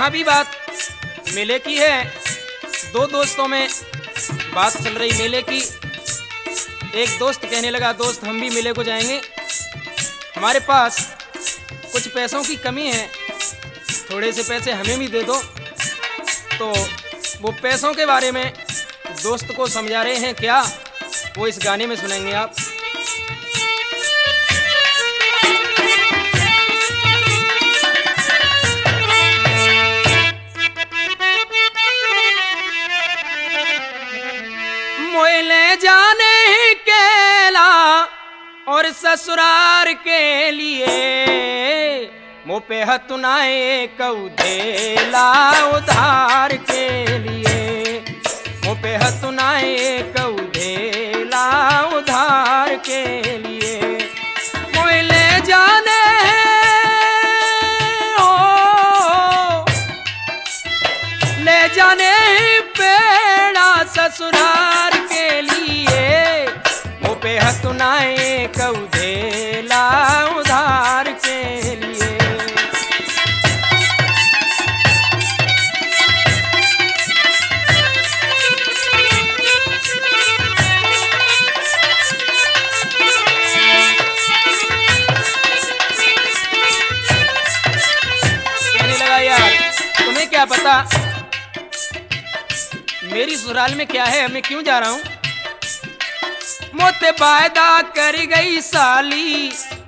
यहाँ भी बात मेले की है। दो दोस्तों में बात चल रही मेले की। एक दोस्त कहने लगा, दोस्त हम भी मेले को जाएंगे, हमारे पास कुछ पैसों की कमी है, थोड़े से पैसे हमें भी दे दो। तो वो पैसों के बारे में दोस्त को समझा रहे हैं क्या, वो इस गाने में सुनेंगे आप। मोहले जाने केला और ससुरार के लिए मो पे हतुनाए कौदेला उधार के लिए, मो पे हतुनाए कौदेला उधार के लिए। मोहले जाने हो ले जाने पेड़ा ससुरार के लिए, मो पे हतुनाए कौदेला उधार के लिए। कहने लगा, यार तुम्हें क्या पता मेरी ससुराल में क्या है, मैं क्यों जा रहा हूं। मोते वायदा कर गई साली,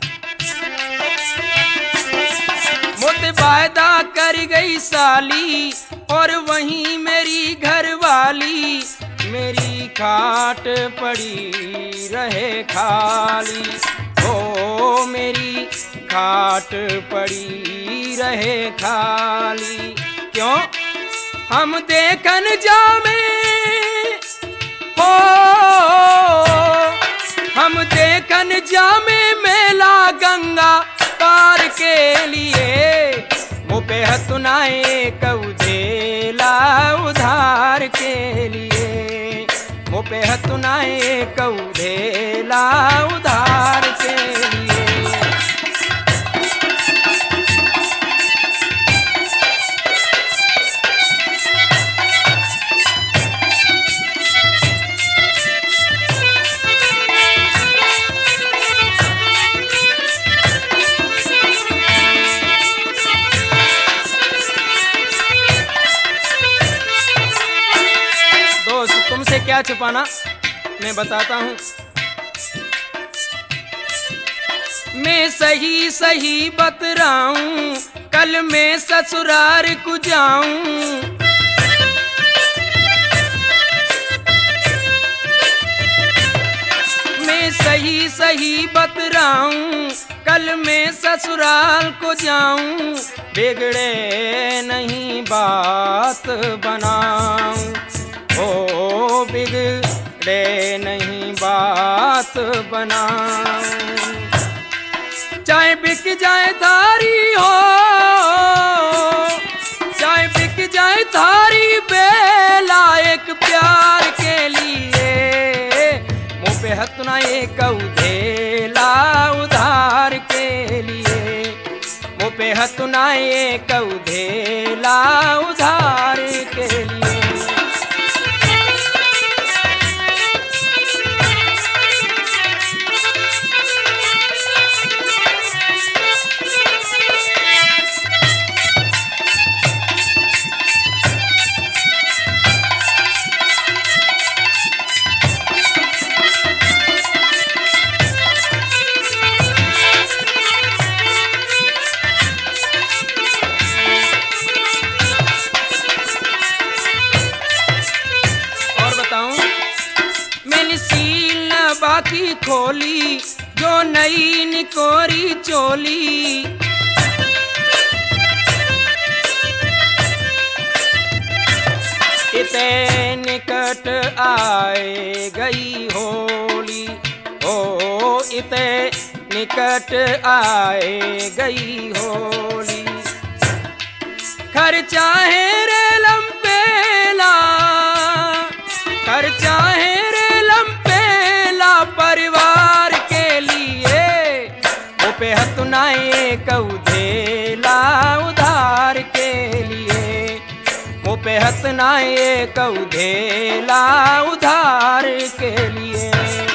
मोते वायदा कर गई साली, और वहीं मेरी घरवाली मेरी खाट पड़ी रहे खाली। ओ मेरी खाट पड़ी रहे खाली। क्यों? हम देखन जामे हो, हम देखन जामे मेला गंगा पार के लिए, वो पे हतुनाए कौदेला उधार के लिए, वो पे हतुनाए कौदेला उधार के लिए। तुमसे क्या छुपाना, मैं बताता हूं। मैं सही सही बतराऊं, कल मैं ससुरार को जाऊं। मैं सही सही बतराऊं, कल मैं ससुराल को जाऊं। बिगड़े नहीं बात बनाऊं, ओ बिगड़े नहीं बात बनाऊं। चाहे बिक जाए थारी हो, चाहे बिक जाए थारी बेला एक प्यार के लिए, मुँह पे हतुनाए कौदेला उधार के लिए, मुँह पे हतुनाए कौदेला उधार के लिए। बाकी खोली जो नई निकोरी चोली, इते निकट आए गई होली। ओ इते निकट आए गई होली। खर्चा है रे लंपेला, खर्चा है रे लंपेला परिवार के लिए, वो पे हतुनाए कौदेला उधार के लिए, पे हत ना एक धेला उधार के लिए।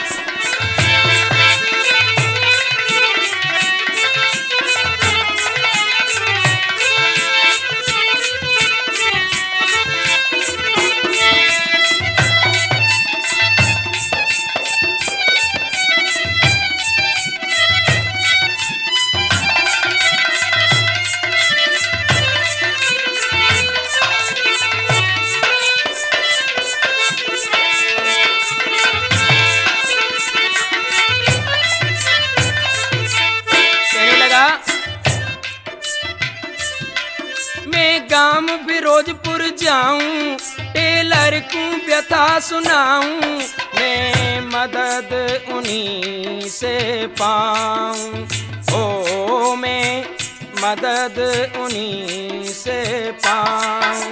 मैं गांव फिरोजपुर जाऊं, टेलर को व्यथा सुनाऊं, मैं मदद उन्हीं से पाऊं। ओ मैं मदद उन्हीं से पाऊं।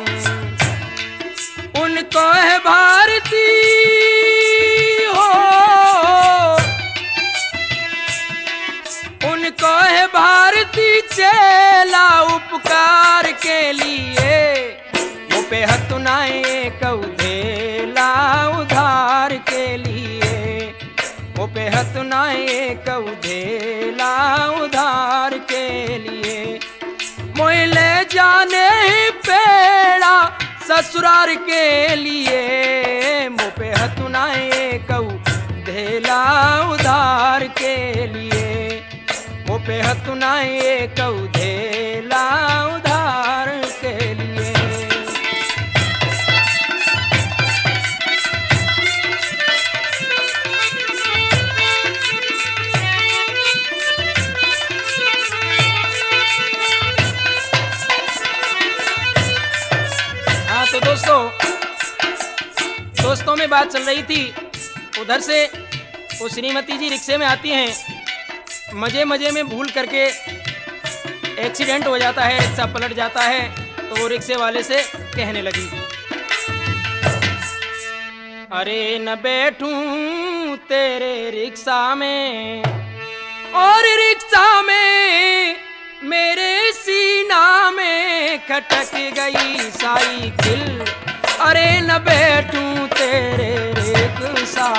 उनको है भारती हो, उनको है भारती चेला उपकार के लिए। वो पे हत ना एक धेला उधार के लिए। वो पे हत ना एक धेला उधार के लिए। मोह ले जाने पेड़ा ससुरार के लिए। वो पे हत ना एक धेला उधार के लिए। वो पे हत ना एक धेला उधार के लिए। हाँ तो दोस्तों में बात चल रही थी। उधर से वो श्रीमती जी रिक्शे में आती हैं, मजे मजे में भूल करके एक्सीडेंट हो जाता है, रिक्शा पलट जाता है। तो वो रिक्शे वाले से कहने लगी, अरे न बैठूं तेरे रिक्शा में, और रिक्शा में मेरे सीना में खटक गई साइकिल। अरे न बैठूं तेरे रिक्शा।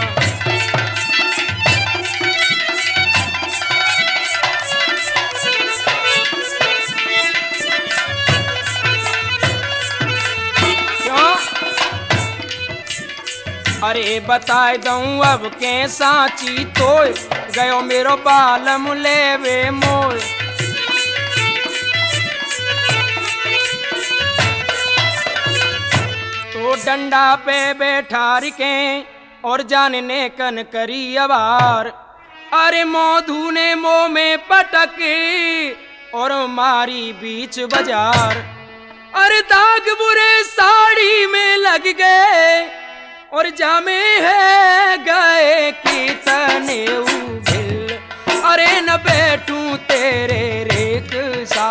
अरे बताए दऊं अब के साची तो गयो मेरो बालम लेवे मोय। तो डंडा पे बैठा रिके और जानने कन करी अवार। अरे मोधू ने मुंह में पटक और मारी बीच बाजार। अरे दाग बुरे साड़ी में लग गए और जामे है गए कितने उभिल। अरे न बैठूं तेरे रिक्शा।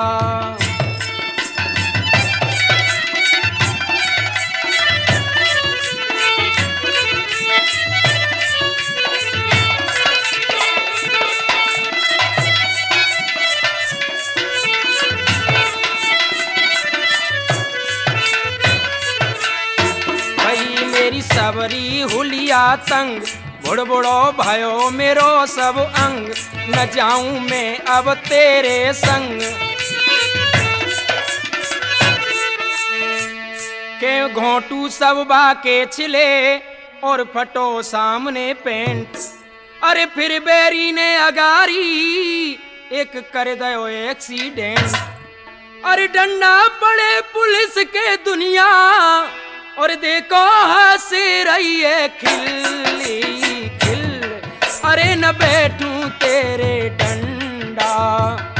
सबरी हुलिया तंग, बुड़बुड़ो भयो मेरो सब अंग। न जाऊं मैं अब तेरे संग। के घोंटू सब बाके छिले और फटो सामने पेंट। अरे फिर बेरी ने अगारी एक कर दयो एक्सीडेंट। अरे डंडा पड़े पुलिस के दुनिया और देखो हंस रही है खिल्ली खिल। अरे न बैठूं तेरे डंडा।